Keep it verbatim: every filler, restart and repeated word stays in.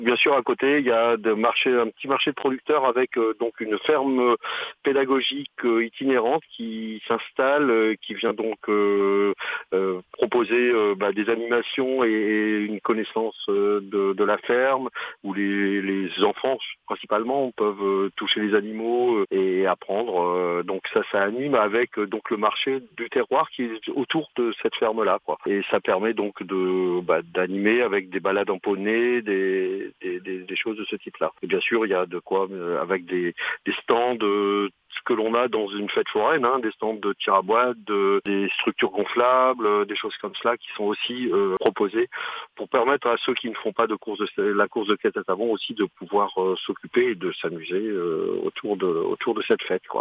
Bien sûr, à côté, il y a de marché, un petit marché de producteurs avec euh, donc une ferme euh, pédagogique euh, itinérante qui s'installe, euh, qui vient donc euh, euh, proposer euh, bah, des animations et, et une connaissance euh, de, de la ferme, où les, les enfants principalement peuvent euh, toucher les animaux euh, et apprendre. Euh, donc ça, ça anime avec euh, donc le marché du terroir qui est autour de cette ferme-là, quoi. Et ça permet donc de bah, d'animer avec des balades en poney, des Des, des, des choses de ce type-là. Et bien sûr, il y a de quoi, euh, avec des, des stands, euh, ce que l'on a dans une fête foraine, hein, des stands de tir à boîte, de, des structures gonflables, euh, des choses comme cela qui sont aussi euh, proposées pour permettre à ceux qui ne font pas de course de la course de quête à savon aussi de pouvoir euh, s'occuper et de s'amuser euh, autour de autour de cette fête, quoi.